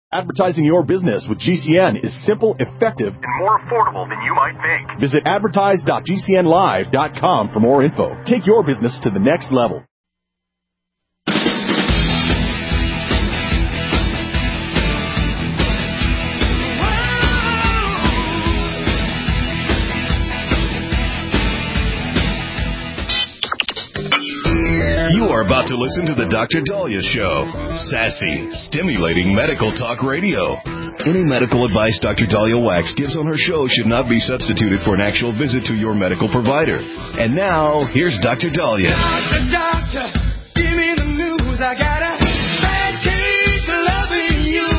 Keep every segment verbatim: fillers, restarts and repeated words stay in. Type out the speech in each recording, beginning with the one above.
Advertising your business with G C N is simple, effective, and more affordable than you might think. Visit advertise dot g c n live dot com for more info. Take your business to the next level. You are about to listen to the Doctor Dahlia Show. Sassy, stimulating medical talk radio. Any medical advice Doctor Dahlia Wax gives on her show should not be substituted for an actual visit to your medical provider. And now, here's Doctor Dahlia. Doctor, doctor, give me the news. I got a bad case of loving you.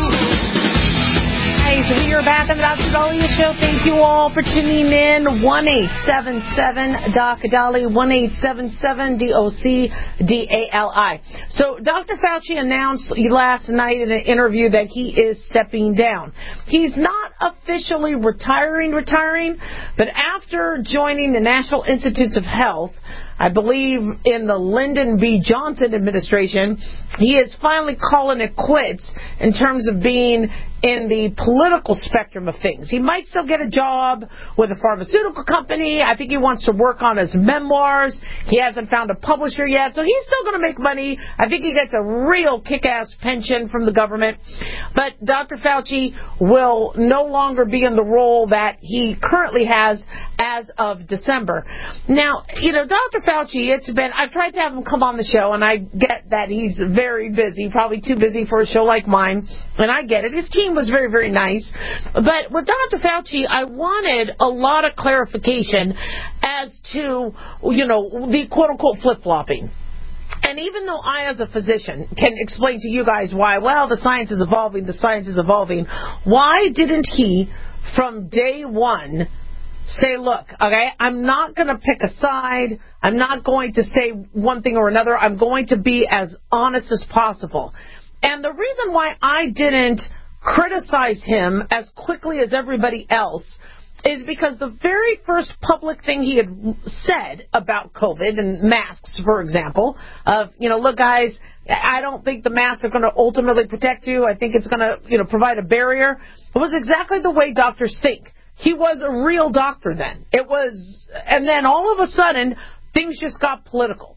Hey, so we are back on the Doctor Dahlia Show. Thank you all for tuning in. one eight seven seven D O C Dahlia, one eight seven seven D O C D A L I. So Doctor Fauci announced last night in an interview that he is stepping down. He's not officially retiring, retiring, but after joining the National Institutes of Health, I believe in the Lyndon B. Johnson administration, he is finally calling it quits in terms of being in the political spectrum of things. He might still get a job with a pharmaceutical company. I think he wants to work on his memoirs. He hasn't found a publisher yet, so he's still going to make money. I think he gets a real kick-ass pension from the government. But Doctor Fauci will no longer be in the role that he currently has as of December. Now, you know, Doctor Fauci, it's been, I've tried to have him come on the show, and I get that he's very busy, probably too busy for a show like mine, and I get it. His team was very, very nice. But with Doctor Fauci, I wanted a lot of clarification as to, you know, the quote-unquote flip-flopping. And even though I, as a physician, can explain to you guys why, well, the science is evolving, the science is evolving, why didn't he, from day one, say, look, okay, I'm not going to pick a side. I'm not going to say one thing or another. I'm going to be as honest as possible. And the reason why I didn't criticize him as quickly as everybody else is because the very first public thing he had said about COVID and masks, for example, of, you know, look, guys, I don't think the masks are going to ultimately protect you. I think it's going to, you know, provide a barrier. It was exactly the way doctors think. He was a real doctor then. It was, and then all of a sudden, things just got political.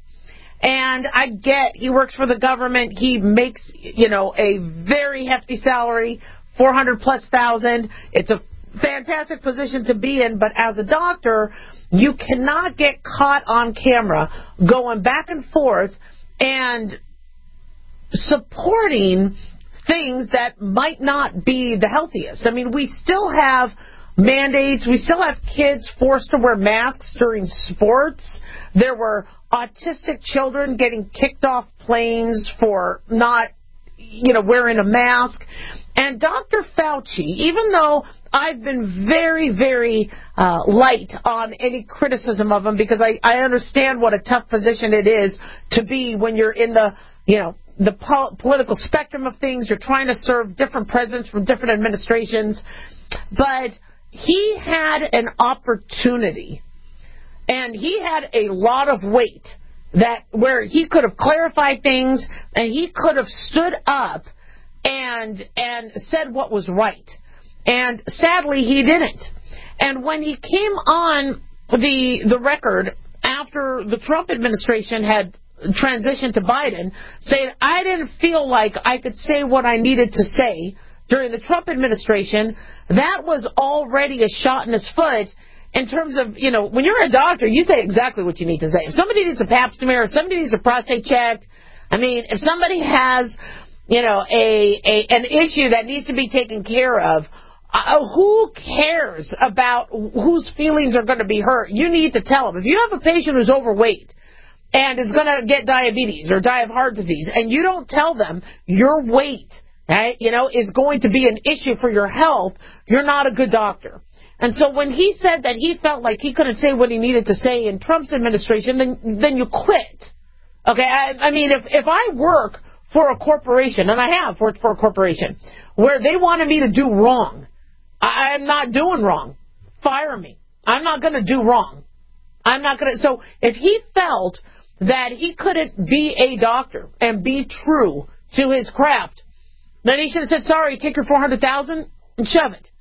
And I get he works for the government. He makes, you know, a very hefty salary, four hundred plus thousand. It's a fantastic position to be in. But as a doctor, you cannot get caught on camera going back and forth and supporting things that might not be the healthiest. I mean, we still have mandates. We still have kids forced to wear masks during sports. There were autistic children getting kicked off planes for not, you know, wearing a mask. And Doctor Fauci, even though I've been very, very uh, light on any criticism of him because I, I understand what a tough position it is to be when you're in the, you know, the po- political spectrum of things. You're trying to serve different presidents from different administrations. But he had an opportunity, and he had a lot of weight that where he could have clarified things and he could have stood up and and said what was right. And sadly, he didn't. And when he came on the the record after the Trump administration had transitioned to Biden, saying, I didn't feel like I could say what I needed to say during the Trump administration, that was already a shot in his foot in terms of, you know, when you're a doctor, you say exactly what you need to say. If somebody needs a pap smear, if somebody needs a prostate check, I mean, if somebody has, you know, a, a an issue that needs to be taken care of, uh, who cares about whose feelings are going to be hurt? You need to tell them. If you have a patient who's overweight and is going to get diabetes or die of heart disease, and you don't tell them your weight, right, you know, is going to be an issue for your health, you're not a good doctor. And so when he said that he felt like he couldn't say what he needed to say in Trump's administration, then then you quit. Okay, I, I mean, if, if I work for a corporation, and I have worked for a corporation, where they wanted me to do wrong, I, I'm not doing wrong. Fire me. I'm not going to do wrong. I'm not going to. So if he felt that he couldn't be a doctor and be true to his craft, Then he should have said, sorry, take your four hundred thousand dollars and shove it.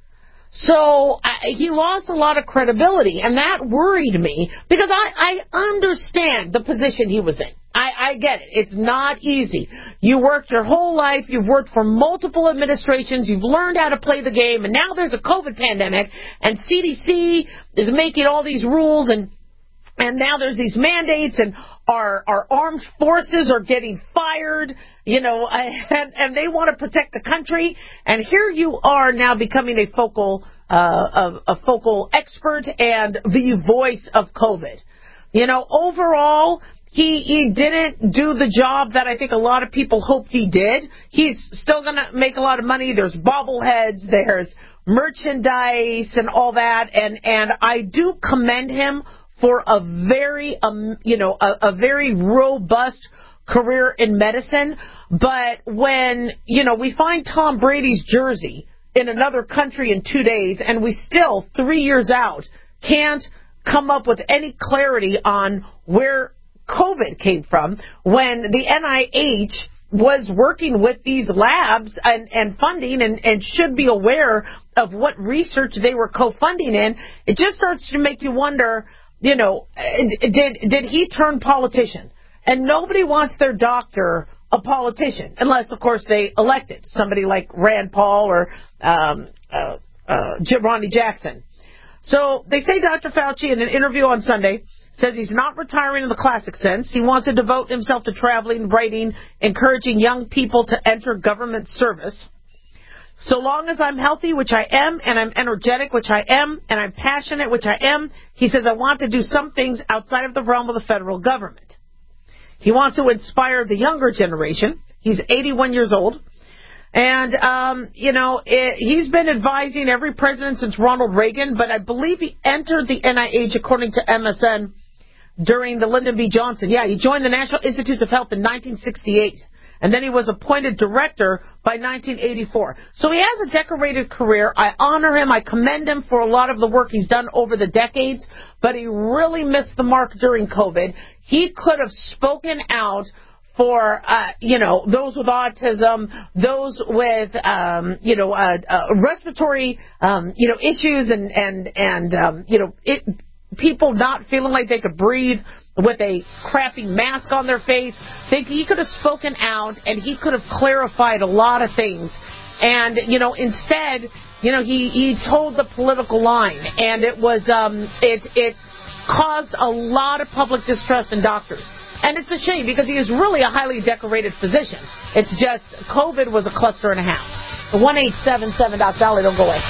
So uh, he lost a lot of credibility, and that worried me because I, I understand the position he was in. I, I get it. It's not easy. You worked your whole life. You've worked for multiple administrations. You've learned how to play the game, and now there's a COVID pandemic, and C D C is making all these rules, and and now there's these mandates, and our our armed forces are getting fired, you know, and, and they want to protect the country. And here you are now becoming a focal uh, a, a focal expert and the voice of COVID. You know, overall, He, he didn't do the job that I think a lot of people hoped he did. He's still going to make a lot of money. There's bobbleheads, there's merchandise and all that. And, and I do commend him for a very, um, you know, a, a very robust career in medicine. But when, you know, we find Tom Brady's jersey in another country in two days and we still, three years out, can't come up with any clarity on where COVID came from, when the N I H was working with these labs and, and funding and, and should be aware of what research they were co-funding in, it just starts to make you wonder, you know, did did he turn politician? And nobody wants their doctor a politician, unless, of course, they elected somebody like Rand Paul or um, uh, uh, Ronnie Jackson. So they say Doctor Fauci in an interview on Sunday says he's not retiring in the classic sense. He wants to devote himself to traveling, writing, encouraging young people to enter government service. So long as I'm healthy, which I am, and I'm energetic, which I am, and I'm passionate, which I am, he says I want to do some things outside of the realm of the federal government. He wants to inspire the younger generation. He's eighty-one years old. And, um, you know, it, he's been advising every president since Ronald Reagan, but I believe he entered the N I H, according to M S N, during the Lyndon B. Johnson. Yeah, he joined the National Institutes of Health in nineteen sixty-eight, and then he was appointed director by nineteen eighty-four. So he has a decorated career. I honor him. I commend him for a lot of the work he's done over the decades, but he really missed the mark during COVID. He could have spoken out for, uh, you know, those with autism, those with, um, you know, uh, uh, respiratory, um, you know, issues and, and, and um, you know, it, people not feeling like they could breathe with a crappy mask on their face. They, he could have spoken out and he could have clarified a lot of things. And, you know, instead, you know, he, he told the political line, and it was, um, it, it caused a lot of public distrust in doctors. And it's a shame because he is really a highly decorated physician. It's just COVID was a cluster and a half. one eight seven seven Doc Dolly, don't go away.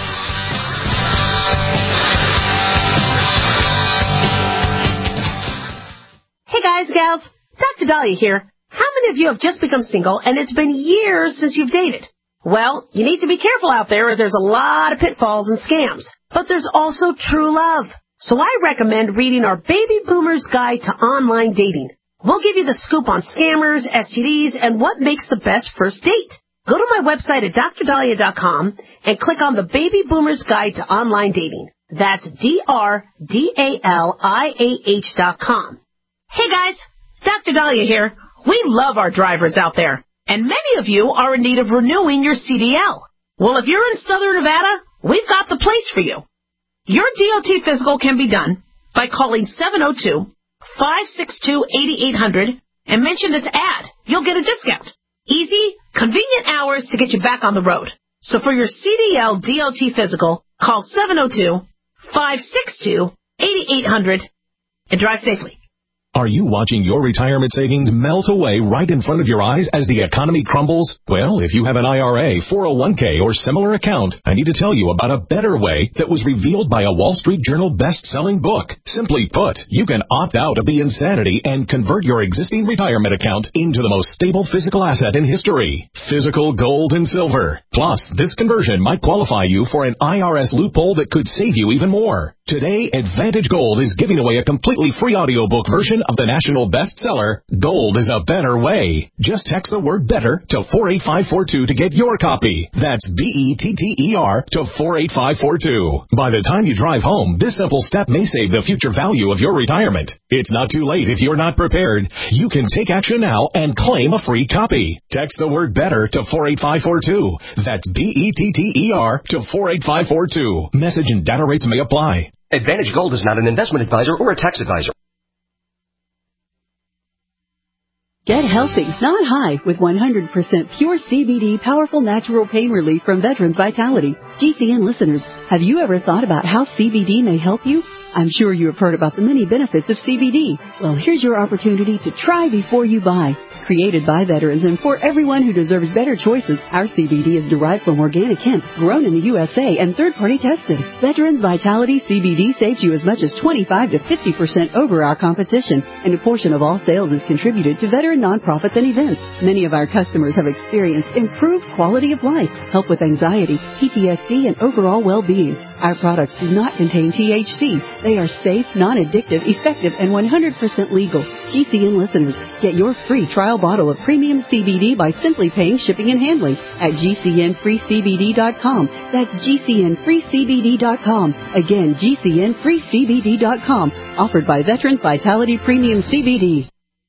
Hey guys, gals, Doctor Dahlia here. How many of you have just become single and it's been years since you've dated? Well, you need to be careful out there as there's a lot of pitfalls and scams. But there's also true love. So I recommend reading our Baby Boomer's Guide to Online Dating. We'll give you the scoop on scammers, S T Ds, and what makes the best first date. Go to my website at dr dahlia dot com and click on the Baby Boomer's Guide to Online Dating. That's D R D A L I A H dot com. Hey guys, Doctor Dahlia here. We love our drivers out there, and many of you are in need of renewing your C D L. Well, if you're in Southern Nevada, we've got the place for you. Your D O T physical can be done by calling seven oh two, five six two, eight eight hundred and mention this ad. You'll get a discount. Easy, convenient hours to get you back on the road. So for your C D L D O T physical, call seven oh two, five six two, eight eight hundred and drive safely. Are you watching your retirement savings melt away right in front of your eyes as the economy crumbles? Well, if you have an I R A, four oh one k, or similar account, I need to tell you about a better way that was revealed by a Wall Street Journal best-selling book. Simply put, you can opt out of the insanity and convert your existing retirement account into the most stable physical asset in history, physical gold and silver. Plus, this conversion might qualify you for an I R S loophole that could save you even more. Today, Advantage Gold is giving away a completely free audiobook version of the national bestseller, Gold is a Better Way. Just text the word better to four eight five four two to get your copy. That's B E T T E R to four eight five four two. By the time you drive home, this simple step may save the future value of your retirement. It's not too late if you're not prepared. You can take action now and claim a free copy. Text the word better to four eight five four two. That's B E T T E R to four eight five four two. Message and data rates may apply. Advantage Gold is not an investment advisor or a tax advisor. Get healthy, not high, with one hundred percent pure C B D powerful natural pain relief from Veterans Vitality. G C N listeners, have you ever thought about how C B D may help you? I'm sure you have heard about the many benefits of C B D. Well, here's your opportunity to try before you buy. Created by veterans and for everyone who deserves better choices, our C B D is derived from organic hemp, grown in the U S A, and third-party tested. Veterans Vitality C B D saves you as much as twenty-five to fifty percent over our competition, and a portion of all sales is contributed to veteran nonprofits and events. Many of our customers have experienced improved quality of life, help with anxiety, P T S D, and overall well-being. Our products do not contain T H C. They are safe, non-addictive, effective, and one hundred percent legal. G C N listeners, get your free trial bottle of premium C B D by simply paying shipping and handling at G C N free C B D dot com. That's G C N free C B D dot com. Again, G C N free C B D dot com. Offered by Veterans Vitality Premium C B D.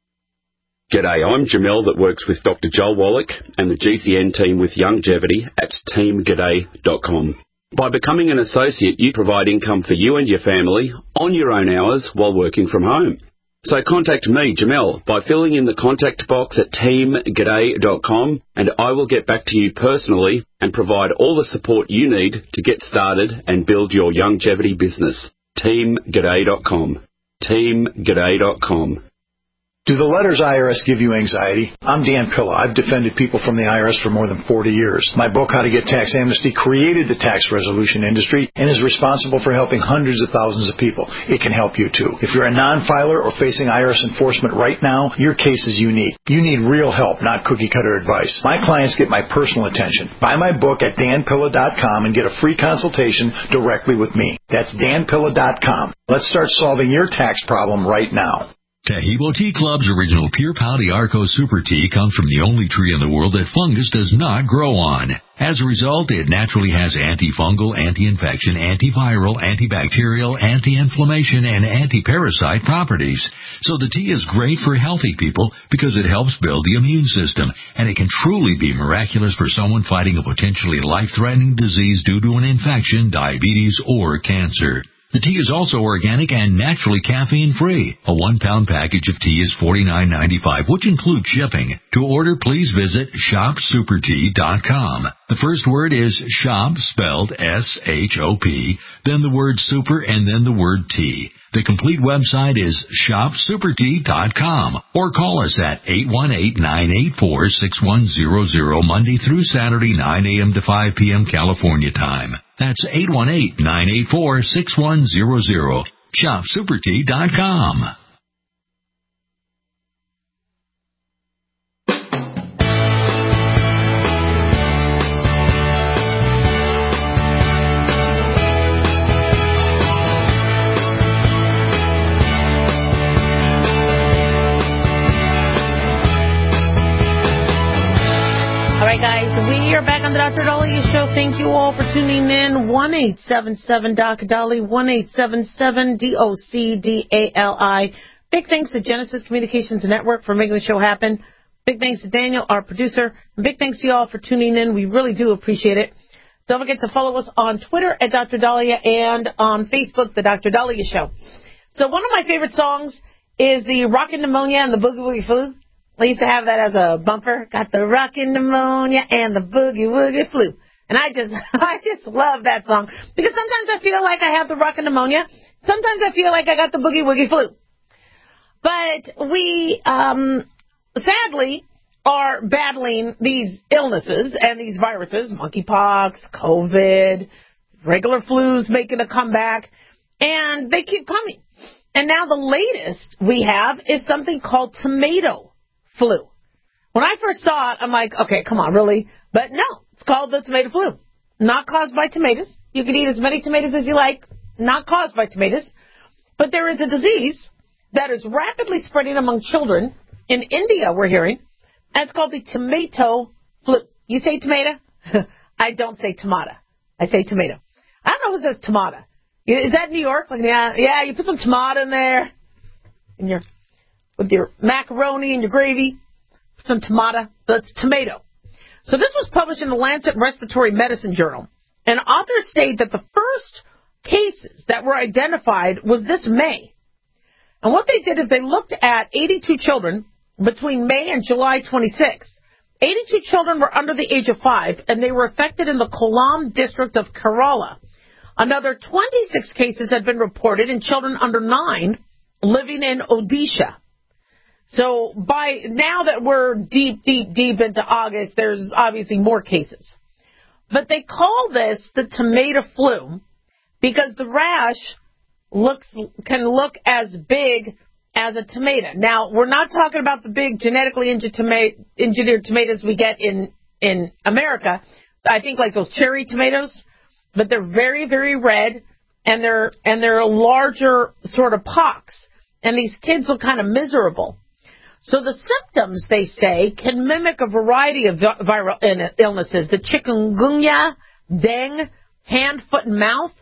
G'day, I'm Jamel that works with Doctor Joel Wallach and the G C N team with Longevity at team g'day dot com. By becoming an associate, you provide income for you and your family on your own hours while working from home. So contact me, Jamel, by filling in the contact box at team g'day dot com, and I will get back to you personally and provide all the support you need to get started and build your longevity business. team g'day dot com. team g'day dot com. Do the letters I R S give you anxiety? I'm Dan Pilla. I've defended people from the I R S for more than forty years. My book, How to Get Tax Amnesty, created the tax resolution industry and is responsible for helping hundreds of thousands of people. It can help you, too. If you're a non-filer or facing I R S enforcement right now, your case is unique. You need real help, not cookie-cutter advice. My clients get my personal attention. Buy my book at dan pilla dot com and get a free consultation directly with me. That's dan pilla dot com. Let's start solving your tax problem right now. Taheebo Tea Club's original Pure Pau D'Arco Super Tea comes from the only tree in the world that fungus does not grow on. As a result, it naturally has antifungal, anti-infection, antiviral, antibacterial, anti-inflammation, and anti-parasite properties. So the tea is great for healthy people because it helps build the immune system, and it can truly be miraculous for someone fighting a potentially life-threatening disease due to an infection, diabetes, or cancer. The tea is also organic and naturally caffeine-free. A one-pound package of tea is forty-nine ninety-five, which includes shipping. To order, please visit shop super tea dot com. The first word is shop, spelled S H O P, then the word super, and then the word tea. The complete website is shop super tea dot com, or call us at eight one eight, nine eight four, six one zero zero Monday through Saturday, nine a.m. to five p.m. California time. That's eight one eight, nine eight four, six one zero zero. shop super tea dot com. All right, guys, we are back on the Doctor Dahlia Show. Thank you all for tuning in. one eight seven seven D O C D A L I, one eight seven seven D O C D A L I. Big thanks to Genesis Communications Network for making the show happen. Big thanks to Daniel, our producer. Big thanks to you all for tuning in. We really do appreciate it. Don't forget to follow us on Twitter at Doctor Dahlia and on Facebook, The Doctor Dahlia Show. So one of my favorite songs is the Rockin' Pneumonia and the Boogie Woogie Flu. I used to have that as a bumper. Got the rockin' pneumonia and the boogie woogie flu. And I just, I just love that song. Because sometimes I feel like I have the rockin' pneumonia. Sometimes I feel like I got the boogie woogie flu. But we, um, sadly are battling these illnesses and these viruses, monkeypox, COVID, regular flus making a comeback, and they keep coming. And now the latest we have is something called tomato flu. When I first saw it, I'm like, okay, come on, really? But no, it's called the tomato flu. Not caused by tomatoes. You can eat as many tomatoes as you like. not caused by tomatoes, but there is a disease that is rapidly spreading among children in India, we're hearing, and it's called the tomato flu. You say tomato? I don't say tomato. I say tomato. I don't know who says tomato. Is that New York? Like, yeah, yeah, you put some tomato in there in your, with your macaroni and your gravy. Put some tomato. That's tomato. So this was published in the Lancet Respiratory Medicine Journal. And authors state that the first cases that were identified was this May. And what they did is they looked at eighty-two children between May and July twenty-sixth. eighty-two children were under the age of five, and they were affected in the Kollam district of Kerala. Another twenty-six cases had been reported in children under nine living in Odisha. So by now that we're deep, deep, deep into August, there's obviously more cases. But they call this the tomato flu because the rash looks can look as big as a tomato. Now, we're not talking about the big genetically engineered tomatoes we get in, in America. I think like those cherry tomatoes, but they're very, very red, and they're and they're larger sort of pocks. And these kids look kind of miserable. So the symptoms, they say, can mimic a variety of viral illnesses, the chikungunya, dengue, hand, foot, and mouth.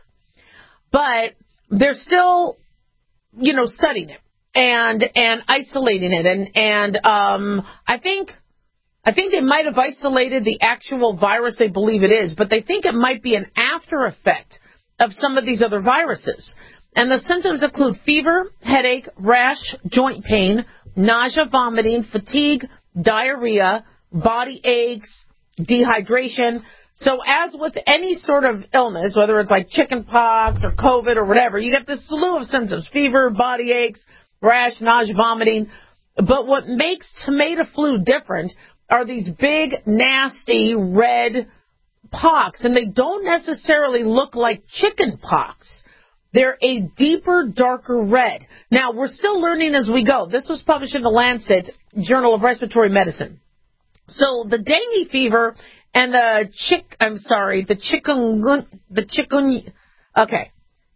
But they're still, you know, studying it and and isolating it. And, and um, I think I think they might have isolated the actual virus they believe it is, but they think it might be an after effect of some of these other viruses. And the symptoms include fever, headache, rash, joint pain, nausea, vomiting, fatigue, diarrhea, body aches, dehydration. So as with any sort of illness, whether it's like chicken pox or COVID or whatever, you get this slew of symptoms, fever, body aches, rash, nausea, vomiting. But what makes tomato flu different are these big, nasty, red pox. And they don't necessarily look like chicken pox. They're a deeper, darker red. Now, we're still learning as we go. This was published in the Lancet Journal of Respiratory Medicine. So the dengue fever and the chick, I'm sorry, the chikungunya, the chikungunya, okay,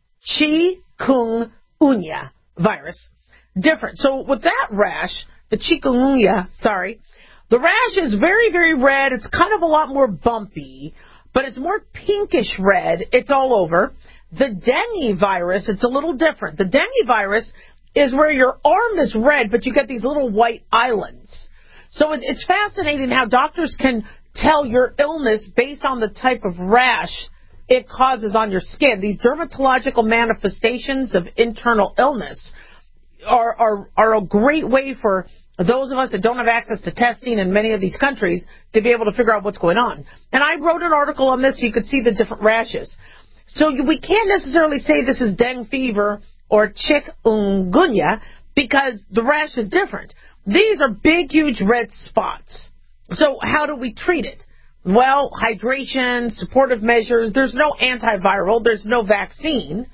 chikungunya virus, different. So with that rash, the chikungunya, sorry, the rash is very, very red. It's kind of a lot more bumpy, but it's more pinkish red. It's all over. The dengue virus, it's a little different. The dengue virus is where your arm is red, but you get these little white islands. So it's fascinating how doctors can tell your illness based on the type of rash it causes on your skin. These dermatological manifestations of internal illness are, are, are a great way for those of us that don't have access to testing in many of these countries to be able to figure out what's going on. And I wrote an article on this so you could see the different rashes. So we can't necessarily say this is dengue fever or chikungunya because the rash is different. These are big, huge red spots. So how do we treat it? Well, hydration, supportive measures. There's no antiviral. There's no vaccine.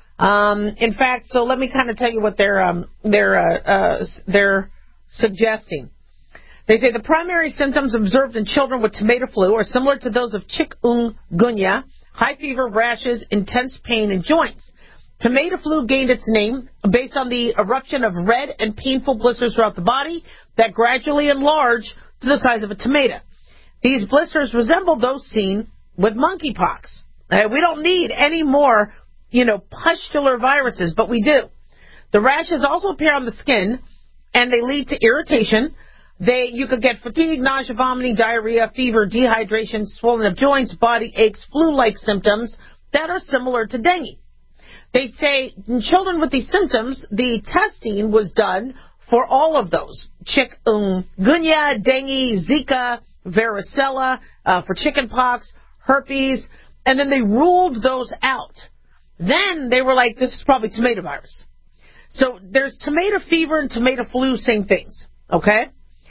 Um, in fact, so let me kind of tell you what they're um, they're uh, uh, they're suggesting. They say the primary symptoms observed in children with tomato flu are similar to those of chikungunya. High fever, rashes, intense pain in joints. Tomato flu gained its name based on the eruption of red and painful blisters throughout the body that gradually enlarge to the size of a tomato. These blisters resemble those seen with monkeypox. Uh, we don't need any more, you know, pustular viruses, but we do. The rashes also appear on the skin, and they lead to irritation. They, you could get fatigue, nausea, vomiting, diarrhea, fever, dehydration, swelling of joints, body aches, flu-like symptoms that are similar to dengue. They say in children with these symptoms, the testing was done for all of those. Chikungunya, dengue, Zika, varicella, uh, for chickenpox, herpes, and then they ruled those out. Then they were like, this is probably tomato virus. So there's tomato fever and tomato flu, same things, okay?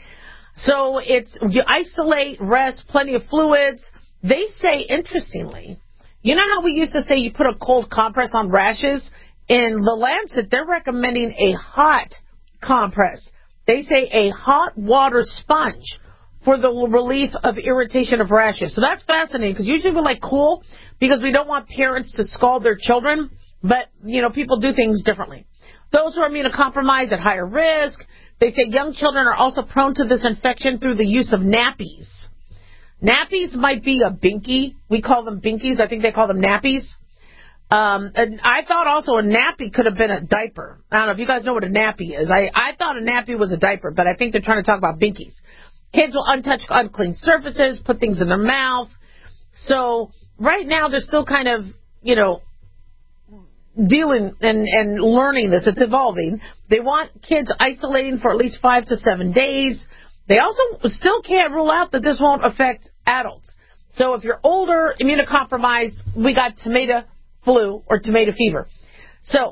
So it's, you isolate, rest, plenty of fluids. They say, interestingly, you know how we used to say you put a cold compress on rashes? In the Lancet, they're recommending a hot compress. They say a hot water sponge for the relief of irritation of rashes. So that's fascinating because usually we like cool because we don't want parents to scald their children But, you know, people do things differently. Those who are immunocompromised at higher risk, they say young children are also prone to this infection through the use of nappies. Nappies might be a binky. We call them binkies. I think they call them nappies. Um, and I thought also a nappy could have been a diaper. I don't know if you guys know what a nappy is. I, I thought a nappy was a diaper, but I think they're trying to talk about binkies. Kids will untouch unclean surfaces, put things in their mouth. So right now they're still kind of, you know, dealing and, and learning this. It's evolving. They want kids isolating for at least five to seven days. They also still can't rule out that this won't affect adults. So if you're older, immunocompromised, we got tomato flu or tomato fever. So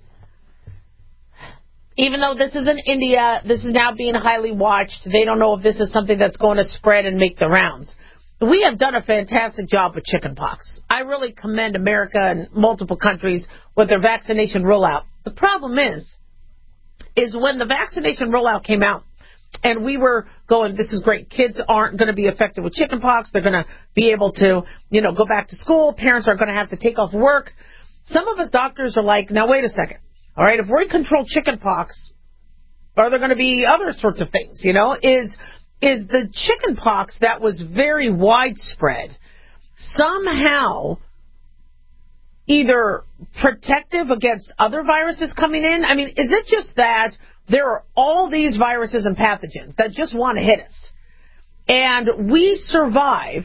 even though this is in India, this is now being highly watched. They don't know if this is something that's going to spread and make the rounds. We have done a fantastic job with chickenpox. I really commend America and multiple countries with their vaccination rollout. The problem is, is when the vaccination rollout came out, and we were going, this is great. Kids aren't going to be affected with chickenpox. They're going to be able to, you know, go back to school. Parents are going to have to take off work. Some of us doctors are like, now wait a second. All right, if we control chickenpox, are there going to be other sorts of things? You know, is is the chickenpox that was very widespread somehow either protective against other viruses coming in? I mean, is it just that there are all these viruses and pathogens that just want to hit us, and we survive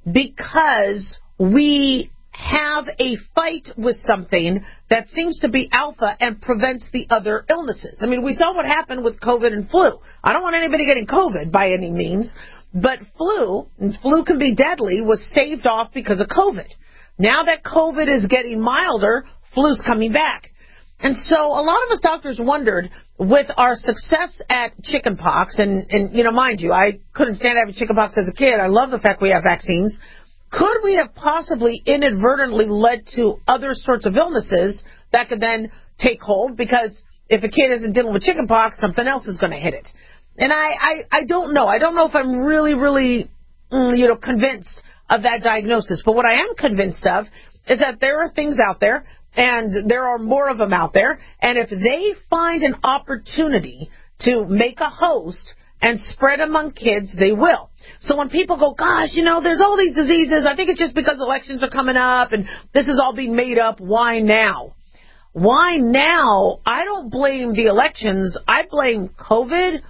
because we have a fight with something that seems to be alpha and prevents the other illnesses? I mean, we saw what happened with COVID and flu. I don't want anybody getting COVID by any means, but flu, and flu can be deadly, was staved off because of COVID. Now that COVID is getting milder, flu's coming back. And so a lot of us doctors wondered, with our success at chickenpox, and, and, you know, mind you, I couldn't stand having chickenpox as a kid. I love the fact we have vaccines. Could we have possibly inadvertently led to other sorts of illnesses that could then take hold? Because if a kid isn't dealing with chickenpox, something else is going to hit it. And I, I, I don't know. I don't know if I'm really, really, mm, you know, convinced of that diagnosis. But what I am convinced of is that there are things out there, and there are more of them out there, and if they find an opportunity to make a host and spread among kids, they will. So when people go, gosh, you know, there's all these diseases, I think it's just because elections are coming up and this is all being made up, why now? Why now? I don't blame the elections. I blame COVID.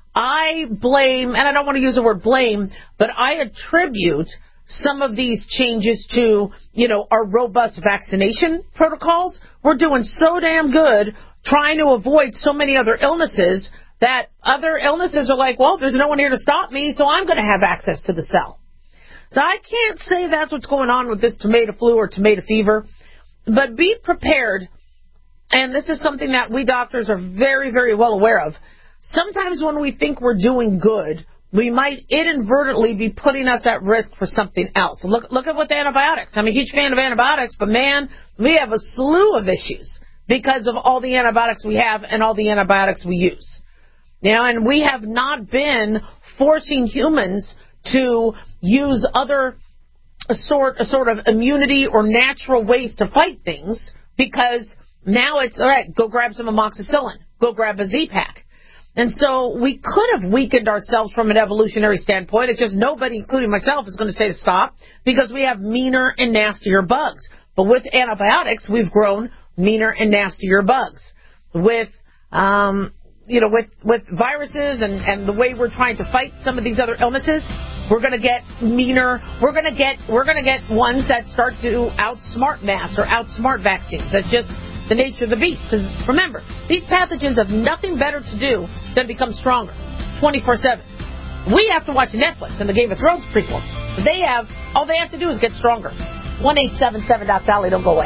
I blame, and I don't want to use the word blame, but I attribute some of these changes to, you know, our robust vaccination protocols. We're doing so damn good trying to avoid so many other illnesses that other illnesses are like, well, there's no one here to stop me, so I'm going to have access to the cell. So I can't say that's what's going on with this tomato flu or tomato fever, but be prepared, and this is something that we doctors are very, very well aware of. Sometimes when we think we're doing good, we might inadvertently be putting us at risk for something else. Look, look at with antibiotics. I'm a huge fan of antibiotics, but man, we have a slew of issues because of all the antibiotics we have and all the antibiotics we use. You know, and we have not been forcing humans to use other a sort, a sort of immunity or natural ways to fight things, because now it's, all right, go grab some amoxicillin, go grab a Z-Pack. And so we could have weakened ourselves from an evolutionary standpoint. It's just nobody, including myself, is going to say to stop, because we have meaner and nastier bugs. But with antibiotics, we've grown meaner and nastier bugs. With, um, you know, with, with viruses and, and the way we're trying to fight some of these other illnesses, we're going to get meaner. We're going to get, we're going to get ones that start to outsmart masks or outsmart vaccines. That's just the nature of the beast. Because remember, these pathogens have nothing better to do than become stronger twenty-four seven. We have to watch Netflix and the Game of Thrones prequel. But they have, all they have to do is get stronger. one eight seven seven dot Valley, don't go away.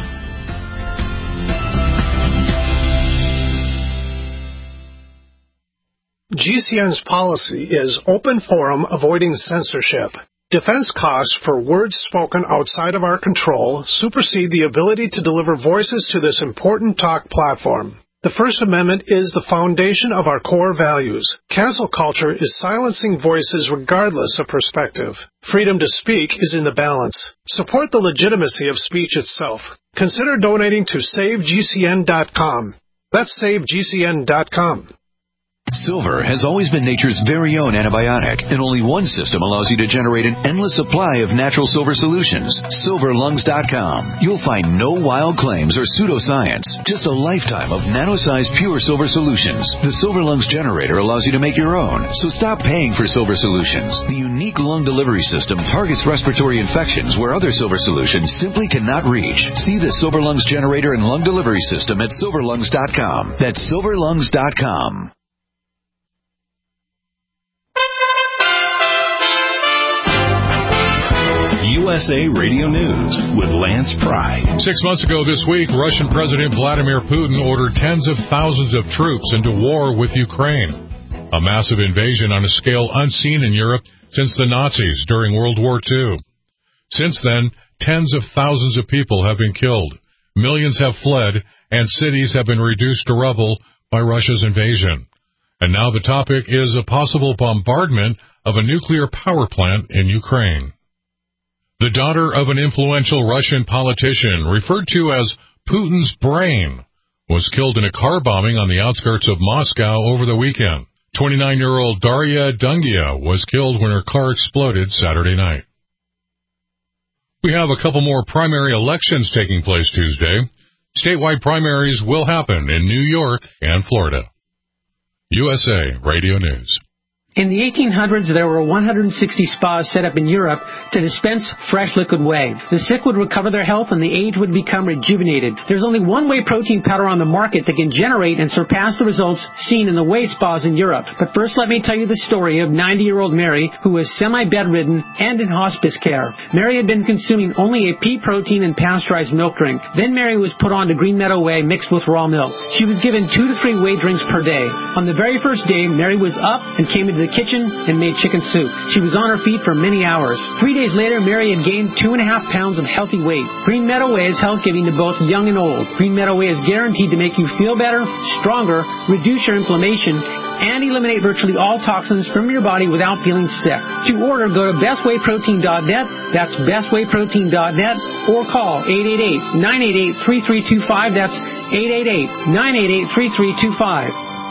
G C N's policy is open forum, avoiding censorship. Defense costs for words spoken outside of our control supersede the ability to deliver voices to this important talk platform. The First Amendment is the foundation of our core values. Cancel culture is silencing voices regardless of perspective. Freedom to speak is in the balance. Support the legitimacy of speech itself. Consider donating to save G C N dot com. That's save G C N dot com. Silver has always been nature's very own antibiotic, and only one system allows you to generate an endless supply of natural silver solutions. silver lungs dot com. You'll find no wild claims or pseudoscience, just a lifetime of nano-sized pure silver solutions. The Silver Lungs generator allows you to make your own, so stop paying for silver solutions. The unique lung delivery system targets respiratory infections where other silver solutions simply cannot reach. See the Silver Lungs generator and lung delivery system at silver lungs dot com. That's silver lungs dot com. U S A Radio News with Lance Pry. Six months ago this week, Russian President Vladimir Putin ordered tens of thousands of troops into war with Ukraine. A massive invasion on a scale unseen in Europe since the Nazis during World War Two. Since then, tens of thousands of people have been killed. Millions have fled, and cities have been reduced to rubble by Russia's invasion. And now the topic is a possible bombardment of a nuclear power plant in Ukraine. The daughter of an influential Russian politician, referred to as Putin's brain, was killed in a car bombing on the outskirts of Moscow over the weekend. twenty-nine-year-old Daria Dungia was killed when her car exploded Saturday night. We have a couple more primary elections taking place Tuesday. Statewide primaries will happen in New York and Florida. U S A Radio News. In the eighteen hundreds, there were one hundred sixty spas set up in Europe to dispense fresh liquid whey. The sick would recover their health and the aged would become rejuvenated. There's only one whey protein powder on the market that can generate and surpass the results seen in the whey spas in Europe. But first, let me tell you the story of ninety-year-old Mary, who was semi-bedridden and in hospice care. Mary had been consuming only a pea protein and pasteurized milk drink. Then Mary was put on to Green Meadow Whey mixed with raw milk. She was given two to three whey drinks per day. On the very first day, Mary was up and came into the kitchen and made chicken soup. She was on her feet for many hours. Three days later, Mary had gained two and a half pounds of healthy weight. Green Meadow Whey is health-giving to both young and old. Green Meadow Whey is guaranteed to make you feel better, stronger, reduce your inflammation, and eliminate virtually all toxins from your body without feeling sick. To order, go to best whey protein dot net. That's best whey protein dot net, or call eight eight eight, nine eight eight, three three two five. That's eight eight eight, nine eight eight, three three two five.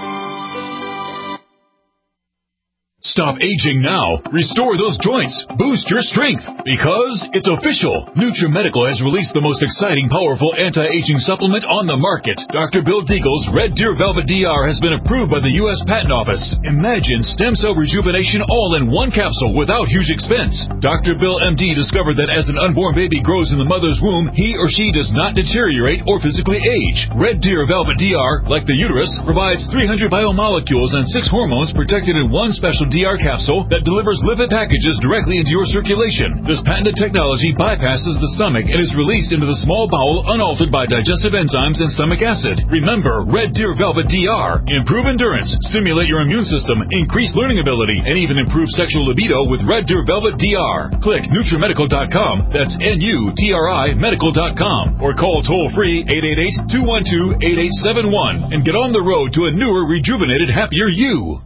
Stop aging now. Restore those joints. Boost your strength. Because it's official. NutriMedical has released the most exciting, powerful anti-aging supplement on the market. Doctor Bill Deagle's Red Deer Velvet D R has been approved by the U S Patent Office. Imagine stem cell rejuvenation all in one capsule without huge expense. Doctor Bill M D discovered that as an unborn baby grows in the mother's womb, he or she does not deteriorate or physically age. Red Deer Velvet D R, like the uterus, provides three hundred biomolecules and six hormones protected in one special D R capsule that delivers lipid packages directly into your circulation. This patented technology bypasses the stomach and is released into the small bowel unaltered by digestive enzymes and stomach acid. Remember, Red Deer Velvet D R. Improve endurance, stimulate your immune system, increase learning ability, and even improve sexual libido with Red Deer Velvet D R. Click NutriMedical dot com, that's N U T R I medical dot com, or call toll-free eight eight eight, two one two, eight eight seven one and get on the road to a newer, rejuvenated, happier you.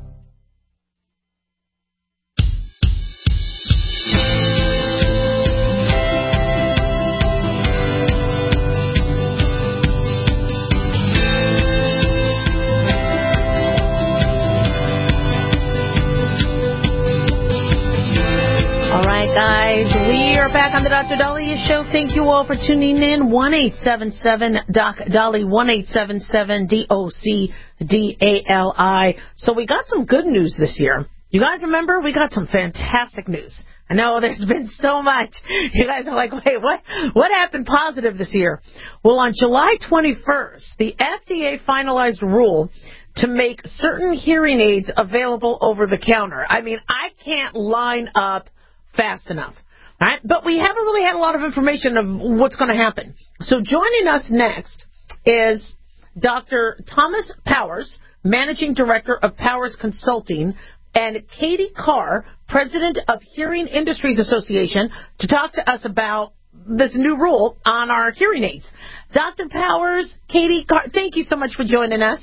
Guys, we are back on the Doctor Dahlia Show. Thank you all for tuning in. one eight seven seven D O C D A L I, one eight seven seven D O C D A L I. So we got some good news this year. You guys remember? We got some fantastic news. I know there's been so much. You guys are like, wait, what? What happened positive this year? Well, on July twenty-first, the F D A finalized a rule to make certain hearing aids available over the counter. I mean, I can't line up fast enough. All right? But we haven't really had a lot of information of what's going to happen. So joining us next is Doctor Thomas Powers, Managing Director of Powers Consulting, and Katie Carr, President of Hearing Industries Association, to talk to us about this new rule on our hearing aids. Doctor Powers, Katie, thank you so much for joining us.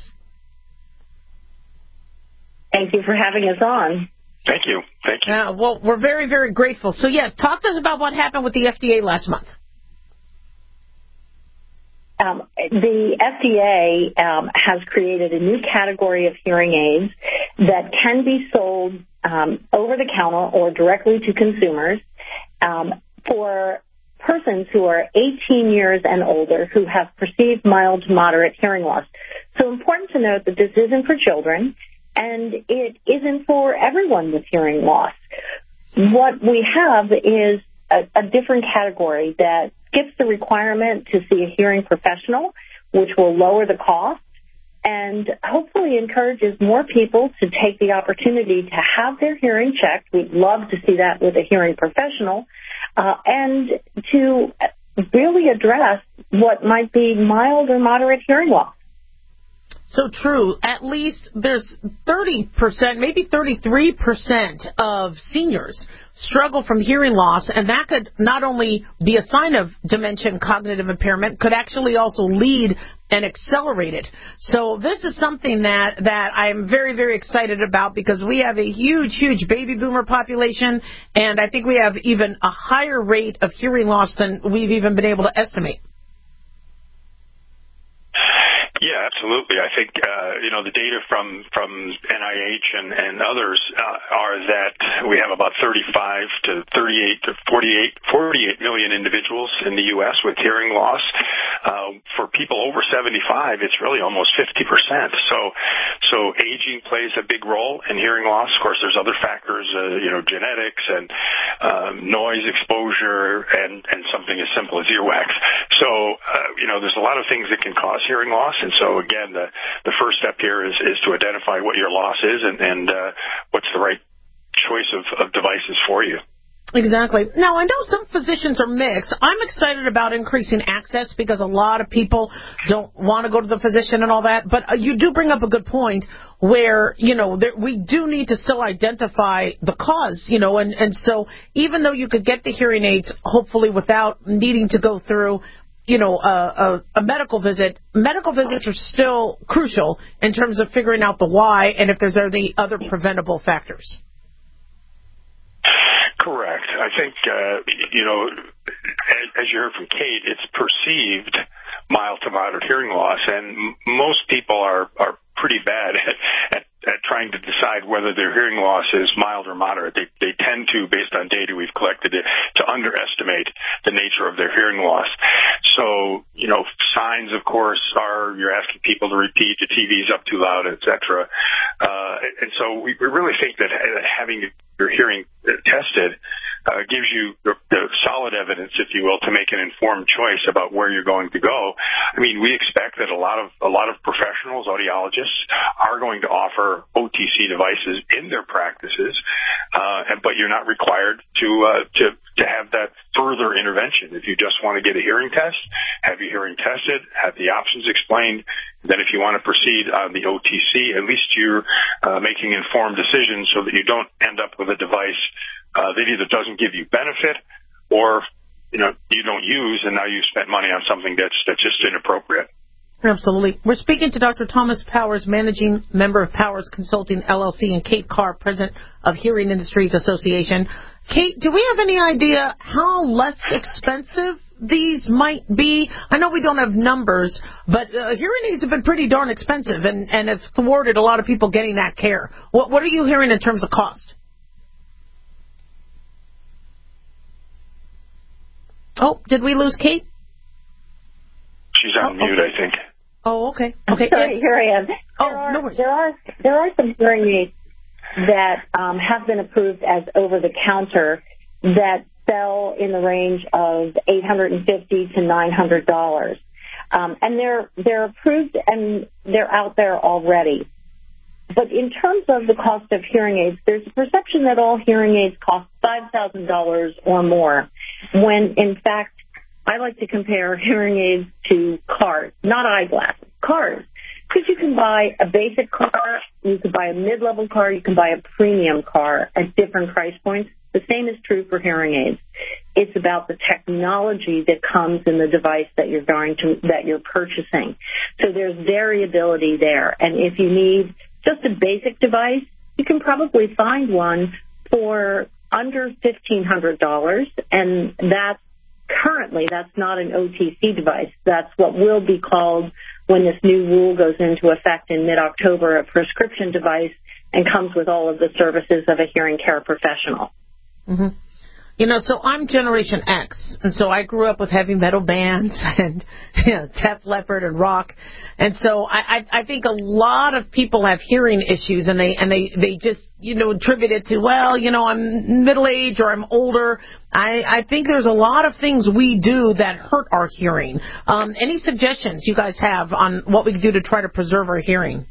Thank you for having us on. Thank you. Thank you. Uh, well, we're very, very grateful. So, yes, talk to us about what happened with the F D A last month. Um, the F D A um, has created a new category of hearing aids that can be sold um, over the counter or directly to consumers um, for persons who are eighteen years and older who have perceived mild to moderate hearing loss. So important to note that this isn't for children, and it isn't for everyone with hearing loss. What we have is a, a different category that skips the requirement to see a hearing professional, which will lower the cost, and hopefully encourages more people to take the opportunity to have their hearing checked. We'd love to see that with a hearing professional, uh, and to really address what might be mild or moderate hearing loss. So true. At least there's thirty percent, maybe thirty-three percent of seniors struggle from hearing loss, and that could not only be a sign of dementia and cognitive impairment, could actually also lead and accelerate it. So this is something that, that I'm very, very excited about, because we have a huge, huge baby boomer population, and I think we have even a higher rate of hearing loss than we've even been able to estimate. Yeah, absolutely. I think, uh, you know, the data from, from N I H and, and others uh, are that we have about thirty-five to thirty-eight to forty-eight, forty-eight million individuals in the U S with hearing loss. Uh, for people over seventy-five, it's really almost fifty percent. So, so aging plays a big role in hearing loss. Of course, there's other factors, uh, you know, genetics and um, noise exposure and, and something as simple as earwax. So, uh, you know, there's a lot of things that can cause hearing loss. And so, again, the, the first step here is, is to identify what your loss is and, and uh, what's the right choice of, of devices for you. Exactly. Now, I know some physicians are mixed. I'm excited about increasing access because a lot of people don't want to go to the physician and all that. But you do bring up a good point where, you know, there, we do need to still identify the cause, you know, and, and so even though you could get the hearing aids, hopefully without needing to go through, you know, a, a, a medical visit, medical visits are still crucial in terms of figuring out the why and if there's any other preventable factors. Correct. I think, uh, you know, as, as you heard from Kate, it's perceived mild to moderate hearing loss, and m- most people are, are pretty bad at, at, at trying to decide whether their hearing loss is mild or moderate. They, they tend to, based on data we've collected, to underestimate the nature of their hearing loss. So, you know, signs, of course, are you're asking people to repeat, the T V's up too loud, et cetera. Uh, and so we, we really think that having your hearing tested uh, gives you the, the solid evidence, if you will, to make an informed choice about where you're going to go. I mean, we expect that a lot of a lot of professionals, audiologists, are going to offer O T C devices in their practices, uh, and, but you're not required to uh, to to have that further intervention. If you just want to get a hearing test, have your hearing tested, have the options explained. Then if you want to proceed on the O T C, at least you're uh, making informed decisions so that you don't end up with a device uh, that either doesn't give you benefit or, you know, you don't use, and now you've spent money on something that's that's just inappropriate. Absolutely. We're speaking to Doctor Thomas Powers, Managing Member of Powers Consulting, L L C, and Kate Carr, President of Hearing Industries Association. Kate, do we have any idea how less expensive these might be? I know we don't have numbers, but uh, hearing aids have been pretty darn expensive and, and have thwarted a lot of people getting that care. What, what are you hearing in terms of cost? Oh, did we lose Kate? She's on oh, mute, okay. I think. Oh, okay. Okay. Sorry, here I am. There Oh, are, no worries. There are, there are some hearing aids that um, have been approved as over-the-counter that sell in the range of eight hundred fifty dollars to nine hundred dollars. Um, and they're, they're approved and they're out there already. But in terms of the cost of hearing aids, there's a perception that all hearing aids cost five thousand dollars or more, when in fact I like to compare hearing aids to cars, not eyeglasses, cars. Because you can buy a basic car, you can buy a mid-level car, you can buy a premium car at different price points. The same is true for hearing aids. It's about the technology that comes in the device that you're going to, that you're purchasing. So there's variability there. And if you need just a basic device, you can probably find one for under fifteen hundred dollars, and that's currently, that's not an O T C device. That's what will be called, when this new rule goes into effect in mid-October, a prescription device, and comes with all of the services of a hearing care professional. Mm-hmm. You know, so I'm Generation X, and so I grew up with heavy metal bands and, you know, Def Leppard and rock, and so I, I, I think a lot of people have hearing issues, and they and they, they just, you know, attribute it to, well, you know, I'm middle-aged or I'm older. I, I think there's a lot of things we do that hurt our hearing. Um, any suggestions you guys have on what we can do to try to preserve our hearing?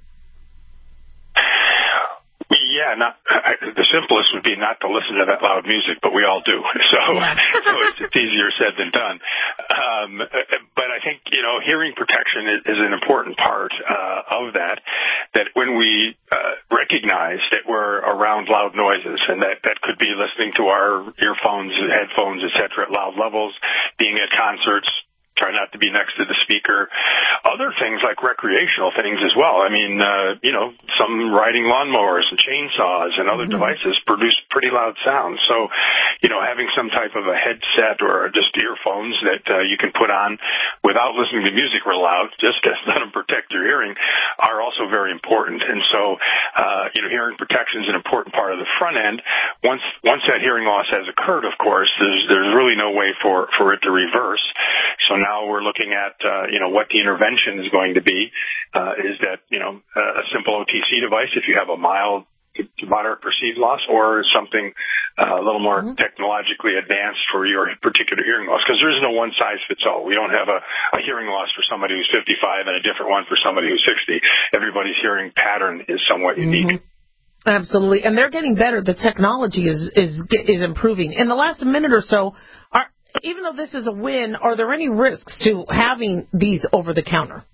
Yeah, not, I, the simplest would be not to listen to that loud music, but we all do. So, yeah. so it's, it's easier said than done. Um, but I think, you know, hearing protection is, is an important part uh, of that, that when we uh, recognize that we're around loud noises, and that, that could be listening to our earphones, headphones, et cetera, at loud levels, being at concerts, try not to be next to the speaker. Other things like recreational things as well. I mean, uh, you know, some riding lawnmowers and chainsaws and other mm-hmm. devices produce pretty loud sounds. So, you know, having some type of a headset or just earphones that uh, you can put on without listening to music real loud, just to let them protect your hearing, are also very important. And so, uh, you know, hearing protection is an important part of the front end. Once once that hearing loss has occurred, of course, there's there's really no way for, for it to reverse. So now we're looking at, uh, you know, what the intervention is going to be. Uh, is that, you know, a simple O T C device if you have a mild to moderate perceived loss, or something uh, a little more mm-hmm. technologically advanced for your particular hearing loss? Because there is no one size fits all. We don't have a, a hearing loss for somebody who's fifty-five and a different one for somebody who's sixty. Everybody's hearing pattern is somewhat unique. Mm-hmm. Absolutely. And they're getting better. The technology is, is, is improving. In the last minute or so, are, even though this is a win, are there any risks to having these over the counter?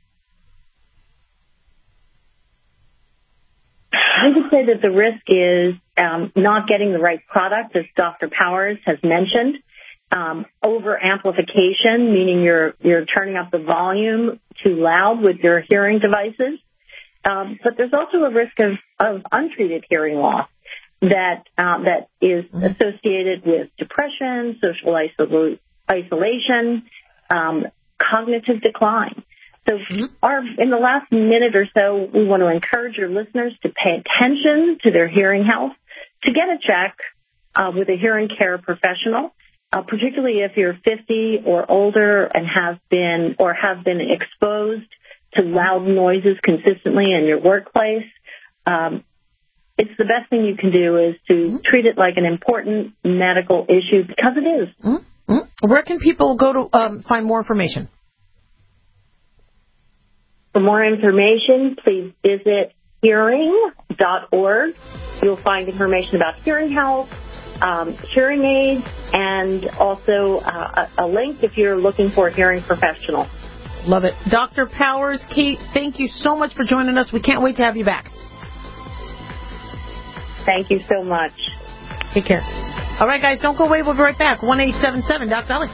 I would say that the risk is um, not getting the right product, as Doctor Powers has mentioned. Um, over amplification, meaning you're you're turning up the volume too loud with your hearing devices. Um, but there's also a risk of, of untreated hearing loss that uh, that is associated with depression, social isol- isolation, um, cognitive decline. So our, in the last minute or so, we want to encourage your listeners to pay attention to their hearing health, to get a check uh, with a hearing care professional, uh, particularly if you're fifty or older and have been or have been exposed to loud noises consistently in your workplace. Um, it's the best thing you can do is to mm-hmm. treat it like an important medical issue, because it is. Mm-hmm. Where can people go to um, find more information? For more information, please visit hearing dot org. You'll find information about hearing health, um, hearing aids, and also uh, a, a link if you're looking for a hearing professional. Love it. Doctor Powers, Kate, thank you so much for joining us. We can't wait to have you back. Thank you so much. Take care. All right, guys, don't go away. We'll be right back. one eight seven seven, Doc Dolly.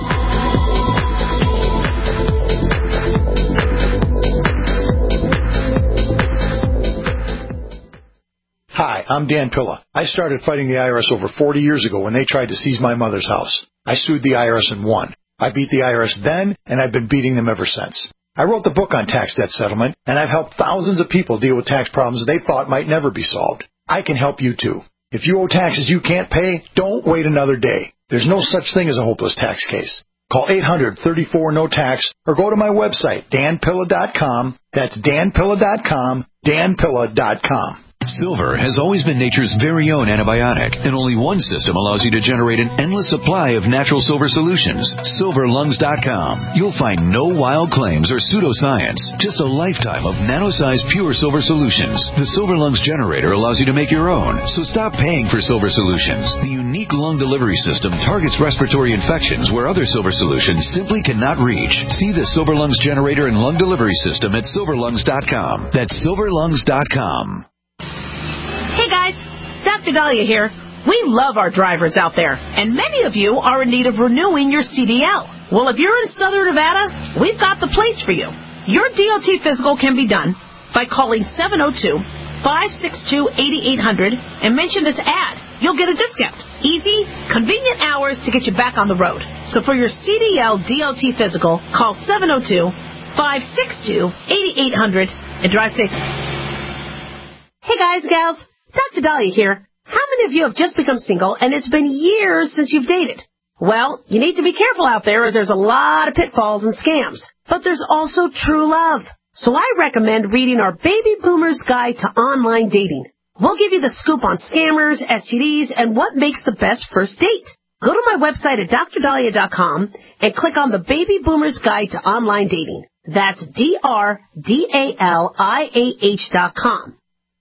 Hi, I'm Dan Pilla. I started fighting the I R S over forty years ago when they tried to seize my mother's house. I sued the I R S and won. I beat the I R S then, and I've been beating them ever since. I wrote the book on tax debt settlement, and I've helped thousands of people deal with tax problems they thought might never be solved. I can help you too. If you owe taxes you can't pay, don't wait another day. There's no such thing as a hopeless tax case. Call eight hundred, thirty-four, no tax or go to my website, dan pilla dot com. That's dan pilla dot com, dan pilla dot com. Silver has always been nature's very own antibiotic, and only one system allows you to generate an endless supply of natural silver solutions. silver lungs dot com. You'll find no wild claims or pseudoscience, just a lifetime of nano-sized pure silver solutions. The Silver Lungs generator allows you to make your own, so stop paying for silver solutions. The unique lung delivery system targets respiratory infections where other silver solutions simply cannot reach. See the Silver Lungs generator and lung delivery system at silver lungs dot com. That's silver lungs dot com. Hey guys, Doctor Dahlia here. We love our drivers out there, and many of you are in need of renewing your C D L. Well, if you're in Southern Nevada, we've got the place for you. Your D O T physical can be done by calling seven oh two, five six two, eight eight hundred and mention this ad. You'll get a discount. Easy, convenient hours to get you back on the road. So for your C D L D O T physical, call seven oh two, five six two, eight eight hundred and drive safe. Hey guys, gals, Doctor Dahlia here. How many of you have just become single and it's been years since you've dated? Well, you need to be careful out there as there's a lot of pitfalls and scams. But there's also true love. So I recommend reading our Baby Boomer's Guide to Online Dating. We'll give you the scoop on scammers, S T Ds, and what makes the best first date. Go to my website at dr dahlia dot com and click on the Baby Boomer's Guide to Online Dating. That's D R D A L I A H dot com.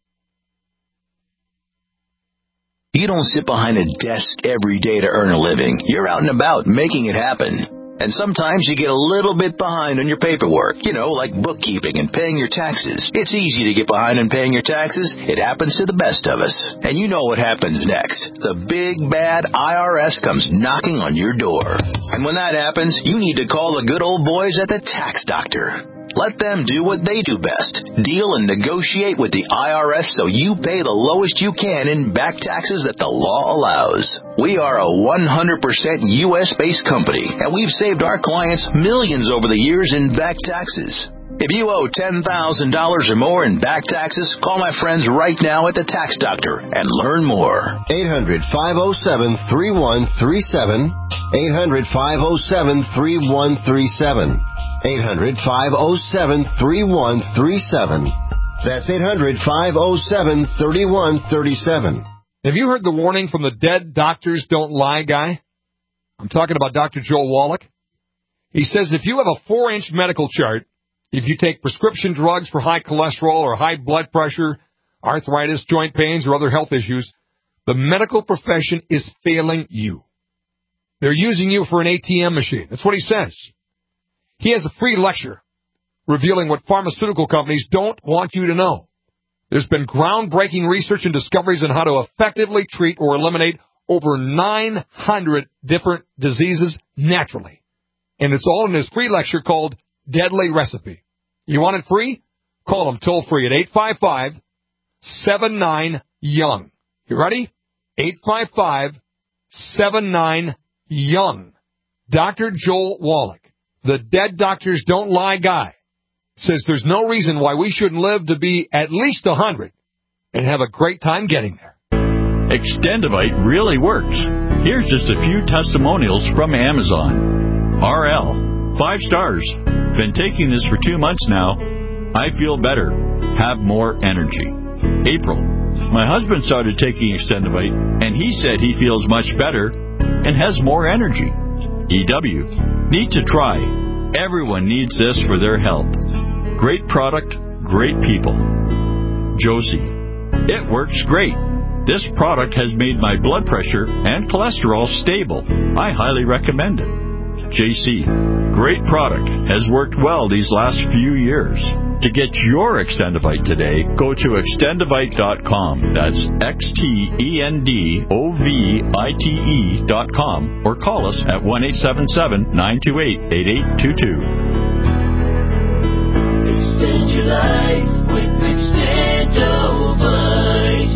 You don't sit behind a desk every day to earn a living. You're out and about making it happen. And sometimes you get a little bit behind on your paperwork, you know, like bookkeeping and paying your taxes. It's easy to get behind on paying your taxes. It happens to the best of us. And you know what happens next. The big, bad I R S comes knocking on your door. And when that happens, you need to call the good old boys at the Tax Doctor. Let them do what they do best. Deal and negotiate with the I R S so you pay the lowest you can in back taxes that the law allows. We are a one hundred percent U S-based company, and we've saved our clients millions over the years in back taxes. If you owe ten thousand dollars or more in back taxes, call my friends right now at the Tax Doctor and learn more. eight hundred, five oh seven, three one three seven. eight hundred, five oh seven, three one three seven. eight hundred, five oh seven, three one three seven. That's eight hundred, five oh seven, three one three seven. Have you heard the warning from the Dead Doctors Don't Lie guy? I'm talking about Doctor Joel Wallach. He says if you have a four-inch medical chart, if you take prescription drugs for high cholesterol or high blood pressure, arthritis, joint pains, or other health issues, the medical profession is failing you. They're using you for an A T M machine. That's what he says. He has a free lecture revealing what pharmaceutical companies don't want you to know. There's been groundbreaking research and discoveries on how to effectively treat or eliminate over nine hundred different diseases naturally. And it's all in his free lecture called Deadly Recipe. You want it free? Call him toll free at eight five five, seven nine, young. You ready? eight five five, seven nine, young. Doctor Joel Wallach, the Dead Doctors Don't Lie guy, says there's no reason why we shouldn't live to be at least one hundred and have a great time getting there. Extendivite really works. Here's just a few testimonials from Amazon. R L, five stars. Been taking this for two months now. I feel better. Have more energy. April, my husband started taking Extendivite, and he said he feels much better and has more energy. E W, need to try. Everyone needs this for their health. Great product, great people. Josie, it works great. This product has made my blood pressure and cholesterol stable. I highly recommend it. J C, great product. Has worked well these last few years. To get your Extendivite today, go to extendivite dot com. That's X T E N D O V I T E dot com. Or call us at one eight seven seven, nine two eight, eight eight two two. Extend your life with Extendivite.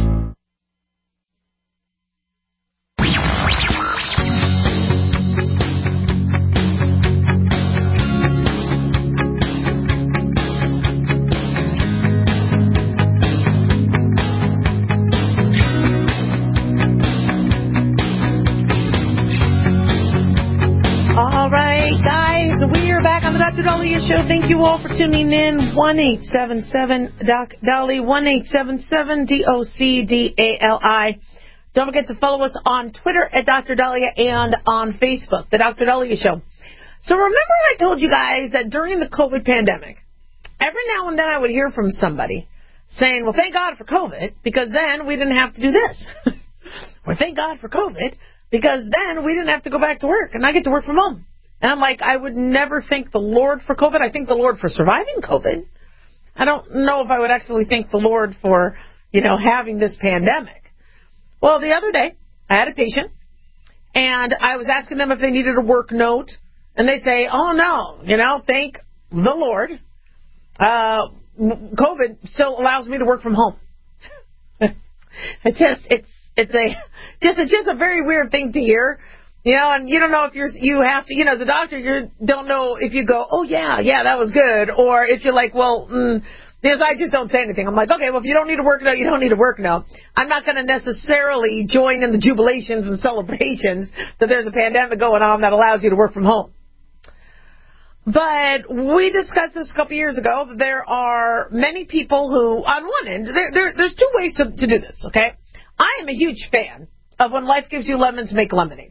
All right, guys, we are back on the Doctor Dahlia Show. Thank you all for tuning in. one eight seven seven, D O C, Dahlia, one eight seven seven, D O C D A L I. Don't forget to follow us on Twitter at Doctor Dahlia and on Facebook, The Doctor Dahlia Show. So remember I told you guys that during the COVID pandemic, every now and then I would hear from somebody saying, well, thank God for COVID, because then we didn't have to do this. Or thank God for COVID, because then we didn't have to go back to work, and I get to work from home. And I'm like, I would never thank the Lord for COVID. I thank the Lord for surviving COVID. I don't know if I would actually thank the Lord for, you know, having this pandemic. Well, the other day, I had a patient, and I was asking them if they needed a work note, and they say, oh, no, you know, thank the Lord, uh, COVID still allows me to work from home. It's just, it's, it's a, just, it's just a very weird thing to hear, you know, and you don't know if you're, you have to, you know, as a doctor, you don't know if you go, oh, yeah, yeah, that was good, or if you're like, well, mm, because I just don't say anything. I'm like, okay, well, if you don't need to work note, you don't need to work note. I'm not going to necessarily join in the jubilations and celebrations that there's a pandemic going on that allows you to work from home. But we discussed this a couple years ago. That there are many people who, on one end, there, there, there's two ways to, to do this, okay? I am a huge fan of when life gives you lemons, make lemonade.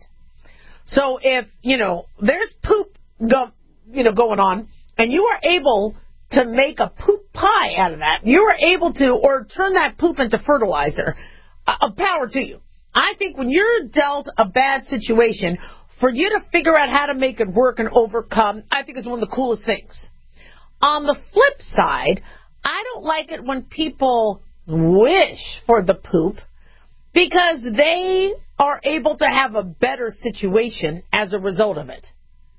So if, you know, there's poop go, you know, going on, and you are able to make a poop pie out of that, you are able to, or turn that poop into fertilizer, a power to you. I think when you're dealt a bad situation, for you to figure out how to make it work and overcome, I think is one of the coolest things. On the flip side, I don't like it when people wish for the poop because they are able to have a better situation as a result of it.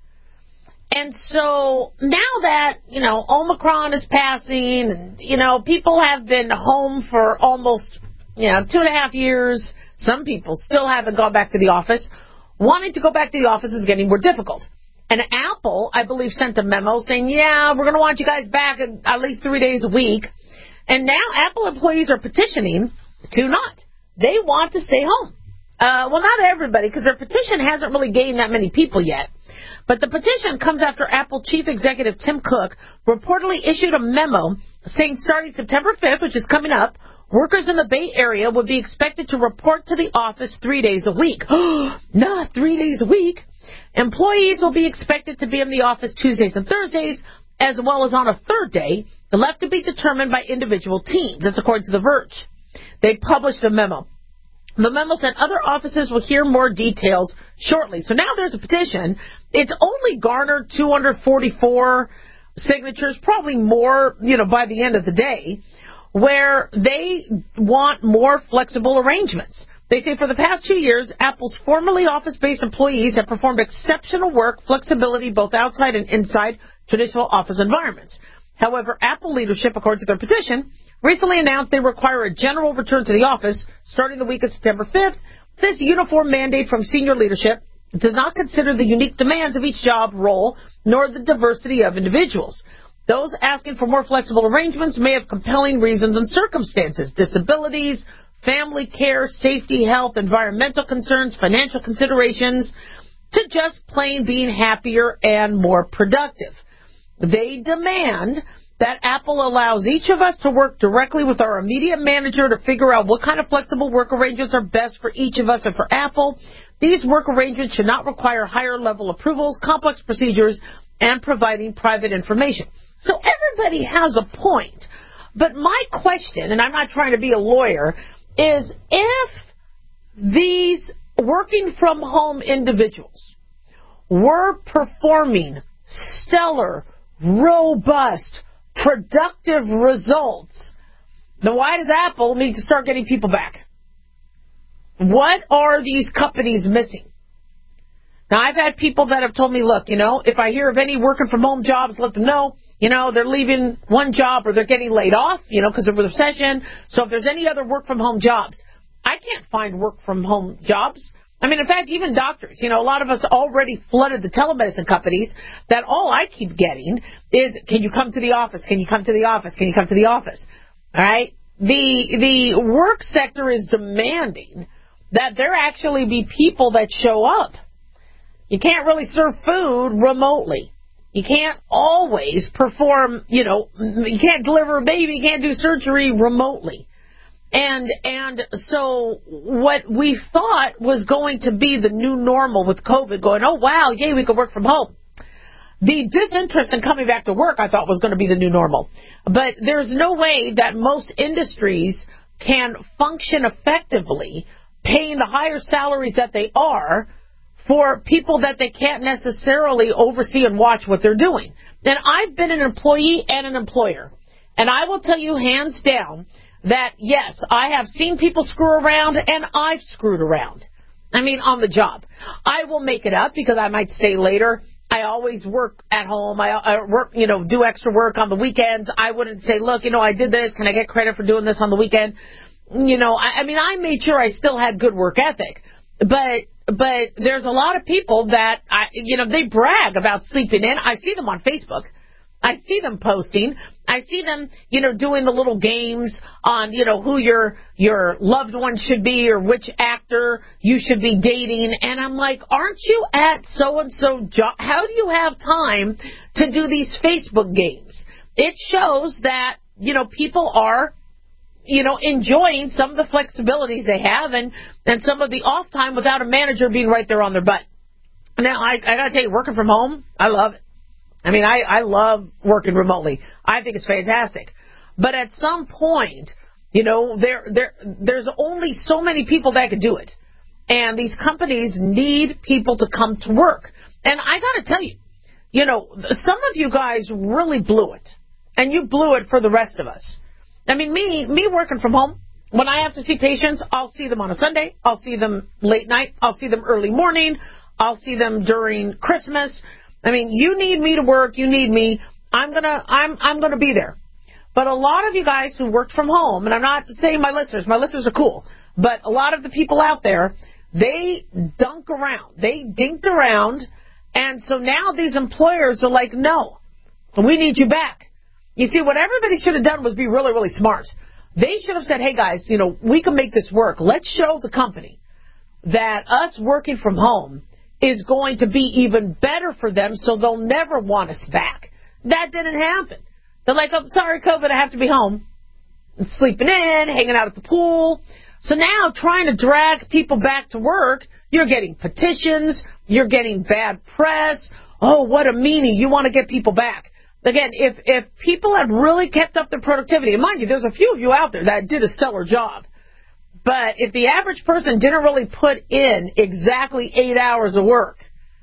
And so now that, you know, Omicron is passing and, you know, people have been home for almost, you know, two and a half years. Some people still haven't gone back to the office. Wanting to go back to the office is getting more difficult. And Apple, I believe, sent a memo saying, yeah, we're going to want you guys back at least three days a week. And now Apple employees are petitioning to not. They want to stay home. Uh, well, not everybody, because their petition hasn't really gained that many people yet. But the petition comes after Apple Chief Executive Tim Cook reportedly issued a memo saying starting September fifth, which is coming up, workers in the Bay Area would be expected to report to the office three days a week. Not three days a week. Employees will be expected to be in the office Tuesdays and Thursdays, as well as on a third day, left to be determined by individual teams. That's according to The Verge. They published a memo. The memo said other offices will hear more details shortly. So now there's a petition. It's only garnered two hundred forty-four signatures, probably more, you know, by the end of the day, where they want more flexible arrangements. They say for the past two years, Apple's formerly office-based employees have performed exceptional work, flexibility both outside and inside traditional office environments. However, Apple leadership, according to their petition, recently announced they require a general return to the office starting the week of September fifth. This uniform mandate from senior leadership does not consider the unique demands of each job role nor the diversity of individuals. Those asking for more flexible arrangements may have compelling reasons and circumstances, disabilities, family care, safety, health, environmental concerns, financial considerations, to just plain being happier and more productive. They demand that Apple allows each of us to work directly with our immediate manager to figure out what kind of flexible work arrangements are best for each of us and for Apple. These work arrangements should not require higher-level approvals, complex procedures, and providing private information. So everybody has a point. But my question, and I'm not trying to be a lawyer, is if these working from home individuals were performing stellar, robust, productive results, then why does Apple need to start getting people back? What are these companies missing? Now, I've had people that have told me, look, you know, if I hear of any working from home jobs, let them know. You know, they're leaving one job or they're getting laid off, you know, because of the recession. So if there's any other work from home jobs, I can't find work from home jobs. I mean, in fact, even doctors, you know, a lot of us already flooded the telemedicine companies that all I keep getting is, can you come to the office? Can you come to the office? Can you come to the office? All right. The, the work sector is demanding that there actually be people that show up. You can't really serve food remotely. You can't always perform, you know, you can't deliver a baby, you can't do surgery remotely. And and so what we thought was going to be the new normal with COVID, going, oh, wow, yay, we could work from home. The disinterest in coming back to work, I thought, was going to be the new normal. But there's no way that most industries can function effectively, paying the higher salaries that they are, for people that they can't necessarily oversee and watch what they're doing. And I've been an employee and an employer. And I will tell you hands down that, yes, I have seen people screw around and I've screwed around. I mean, on the job. I will make it up because I might stay later. I always work at home. I, I work, you know, do extra work on the weekends. I wouldn't say, look, you know, I did this. Can I get credit for doing this on the weekend? You know, I, I mean, I made sure I still had good work ethic. But but there's a lot of people that, I, you know, they brag about sleeping in. I see them on Facebook. I see them posting. I see them, you know, doing the little games on, you know, who your your loved one should be or which actor you should be dating. And I'm like, aren't you at so-and-so job? How do you have time to do these Facebook games? It shows that, you know, people are, you know, enjoying some of the flexibilities they have and, and some of the off time without a manager being right there on their butt. Now, I, I got to tell you, working from home, I love it. I mean, I, I love working remotely. I think it's fantastic. But at some point, you know, there there there's only so many people that can do it. And these companies need people to come to work. And I got to tell you, you know, some of you guys really blew it. And you blew it for the rest of us. I mean, me, me working from home, when I have to see patients, I'll see them on a Sunday. I'll see them late night. I'll see them early morning. I'll see them during Christmas. I mean, you need me to work. You need me. I'm gonna, I'm, I'm gonna be there. But a lot of you guys who worked from home, and I'm not saying my listeners, my listeners are cool, but a lot of the people out there, they dunk around. They dinked around, and so now these employers are like, no, we need you back. You see, what everybody should have done was be really, really smart. They should have said, hey, guys, you know, we can make this work. Let's show the company that us working from home is going to be even better for them, so they'll never want us back. That didn't happen. They're like, oh, sorry, COVID, I have to be home. And sleeping in, hanging out at the pool. So now trying to drag people back to work, you're getting petitions, you're getting bad press. Oh, what a meanie. You want to get people back. Again, if, if people had really kept up their productivity, and mind you, there's a few of you out there that did a stellar job. But if the average person didn't really put in exactly eight hours of work,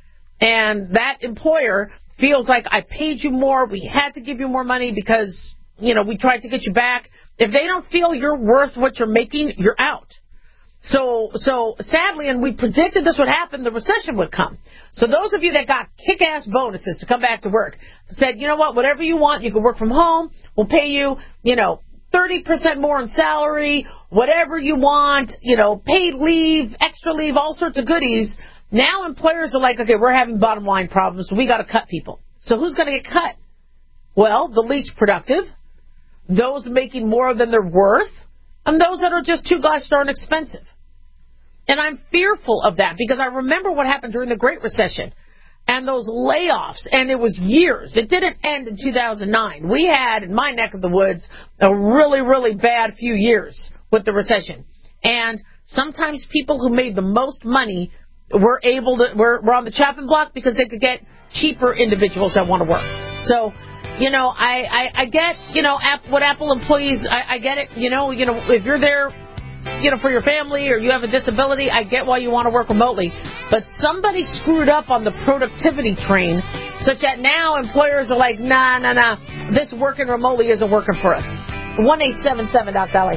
and that employer feels like I paid you more, we had to give you more money because, you know, we tried to get you back. If they don't feel you're worth what you're making, you're out. So, so sadly, and we predicted this would happen, the recession would come. So those of you that got kick-ass bonuses to come back to work said, you know what, whatever you want, you can work from home, we'll pay you, you know, thirty percent more in salary, whatever you want, you know, paid leave, extra leave, all sorts of goodies. Now employers are like, okay, we're having bottom line problems, so we got to cut people. So who's going to get cut? Well, the least productive, those making more than they're worth, and those that are just too gosh darn expensive. And I'm fearful of that because I remember what happened during the Great Recession and those layoffs, and it was years. It didn't end in two thousand nine. We had, in my neck of the woods, a really, really bad few years with the recession. And sometimes people who made the most money were able to, were, were on the chopping block because they could get cheaper individuals that want to work. So, you know, I, I, I get, you know, app, what Apple employees, I, I get it, you know, you know, if you're there, you know, for your family or you have a disability, I get why you want to work remotely. But somebody screwed up on the productivity train such that now employers are like, nah, nah, nah, this working remotely isn't working for us. one eight seven seven Doc Dolly.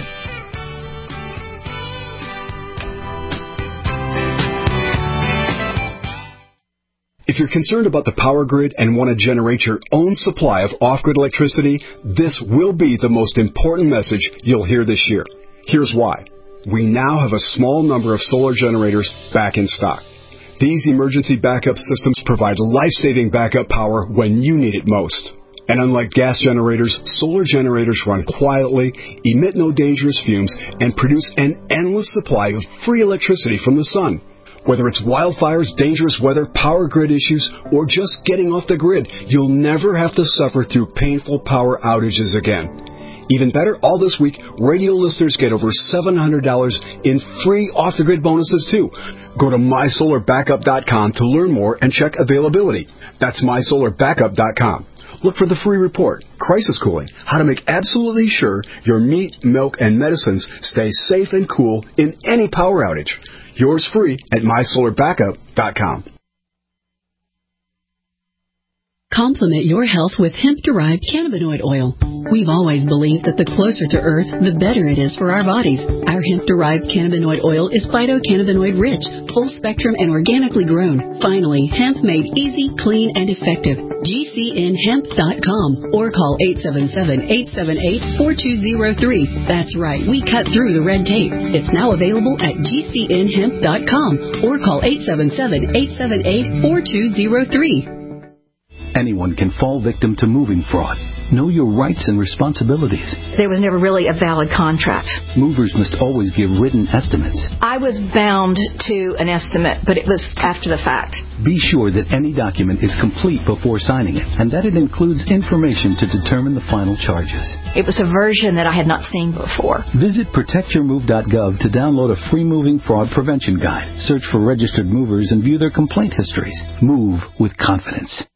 If you're concerned about the power grid and want to generate your own supply of off-grid electricity, this will be the most important message you'll hear this year. Here's why. We now have a small number of solar generators back in stock. These emergency backup systems provide life-saving backup power when you need it most. And unlike gas generators, solar generators run quietly, emit no dangerous fumes, and produce an endless supply of free electricity from the sun. Whether it's wildfires, dangerous weather, power grid issues, or just getting off the grid, you'll never have to suffer through painful power outages again. Even better, all this week, radio listeners get over seven hundred dollars in free off-the-grid bonuses, too. Go to my solar backup dot com to learn more and check availability. That's my solar backup dot com. Look for the free report, Crisis Cooling, how to make absolutely sure your meat, milk, and medicines stay safe and cool in any power outage. Yours free at my solar backup dot com. Complement your health with hemp-derived cannabinoid oil. We've always believed that the closer to Earth, the better it is for our bodies. Our hemp-derived cannabinoid oil is phytocannabinoid rich, full spectrum, and organically grown. Finally, hemp made easy, clean, and effective. G C N hemp dot com or call eight seven seven, eight seven eight, four two zero three. That's right, we cut through the red tape. It's now available at G C N hemp dot com or call eight seven seven, eight seven eight, four two zero three. Anyone can fall victim to moving fraud. Know your rights and responsibilities. There was never really a valid contract. Movers must always give written estimates. I was bound to an estimate, but it was after the fact. Be sure that any document is complete before signing it, and that it includes information to determine the final charges. It was a version that I had not seen before. Visit protect your move dot gov to download a free moving fraud prevention guide. Search for registered movers and view their complaint histories. Move with confidence.